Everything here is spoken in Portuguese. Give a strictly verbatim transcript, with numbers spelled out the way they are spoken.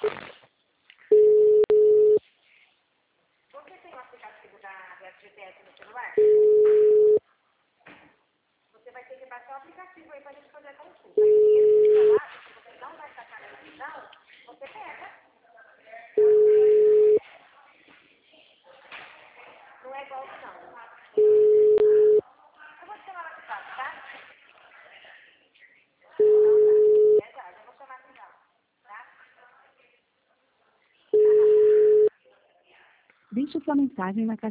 Você tem o aplicativo da, da G P S no celular? Você vai ter que baixar o aplicativo aí para a gente fazer a consulta. Aí, dinheiro que fica lá, se você não vai sacar na televisão, você pega. Não é igual não. Eu vou te chamar mais tarde, tá? Então tá. É já, eu vou chamar aqui já. Tá? Deixe sua mensagem na caixa